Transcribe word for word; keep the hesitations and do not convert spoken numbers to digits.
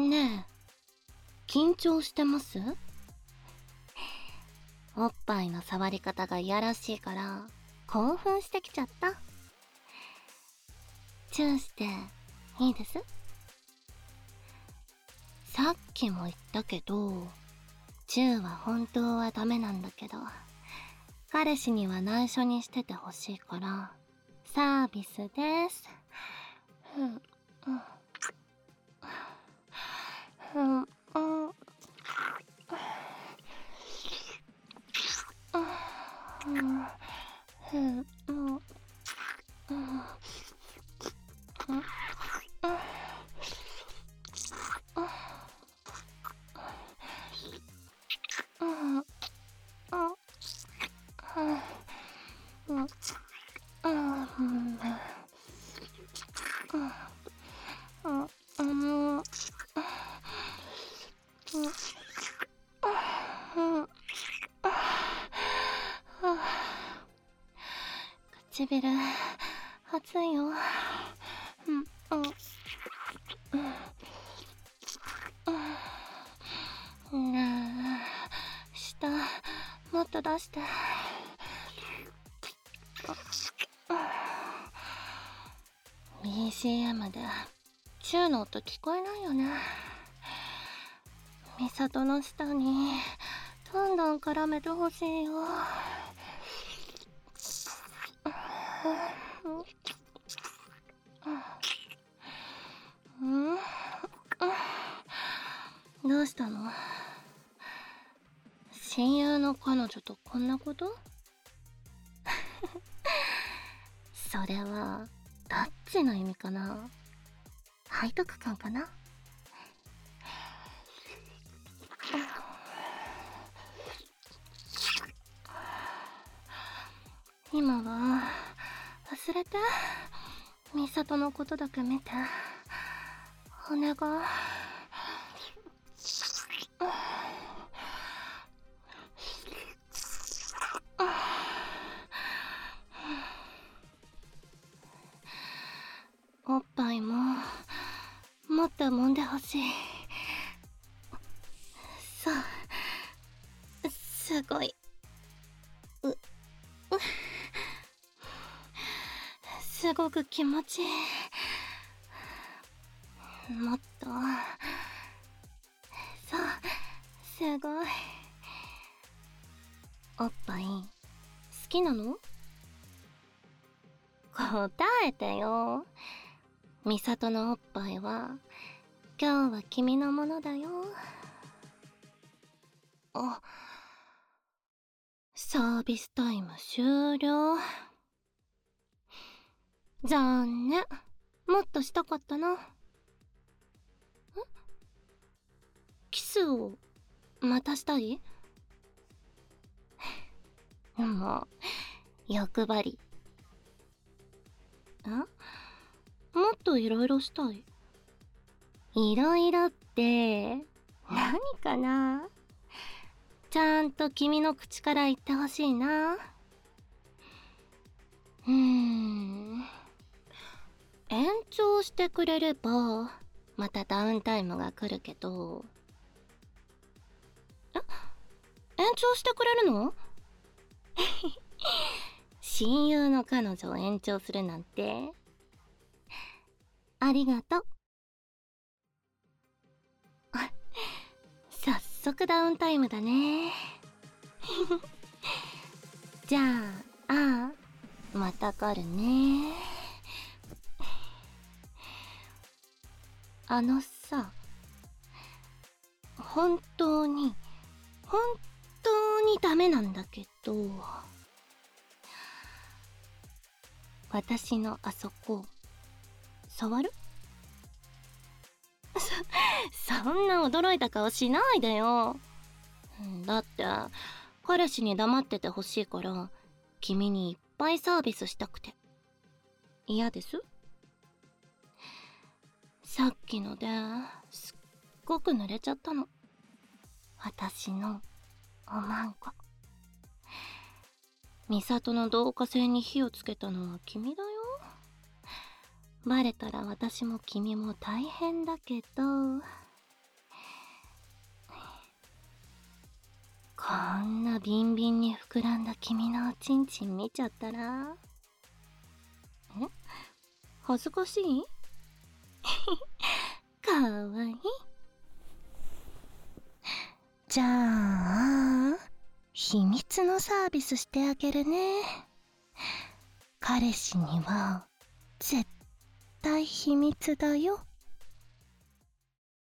ねえ、緊張してます？おっぱいの触り方がいやらしいから興奮してきちゃった。チューしていいです？さっきも言ったけど、チューは本当はダメなんだけど、彼氏には内緒にしててほしいからサービスです。うんうんうんうんうんうん唇熱いよ。うんうんねえ、舌もっと出して。ビージーエム でチューの音聞こえないよね。ミサトの舌にどんどん絡めてほしいよ。うんどうしたの？親友の彼女とこんなこと？それはどっちの意味かな？背徳感かな？今は忘れて、ミサトのことだけ見て。お願い。おっぱいももっと揉んでほしい。そうすごいううすごく気持ちいい。もっとそうすごい。おっぱい好きなの？答えてよ。ミサトのおっぱいは今日は君のものだよ。あ、サービスタイム終了。残念。もっとしたかったな。ん？キスをまたしたい？もう欲張り。ん？もっといろいろしたい。いろいろって何かな？ちゃんと君の口から言ってほしいな。うーん延長してくれればまたダウンタイムが来るけど。え、延長してくれるの？親友の彼女を延長するなんて。ありがとう。早速ダウンタイムだね。じゃあああまた来るね。あのさ、本当に本当にダメなんだけど、私のあそこ触る？そそんな驚いた顔しないでよ。だって彼氏に黙っててほしいから君にいっぱいサービスしたくて。嫌です？さっきのですっごく濡れちゃったの。私のおまんこ。ミサトの導火線に火をつけたのは君だよ。バレたら私も君も大変だけど。 こんなビンビンに膨らんだ君のおちんちん見ちゃったら。え、恥ずかしい？かわいい。じゃあ秘密のサービスしてあげるね。彼氏には絶対秘密だよ。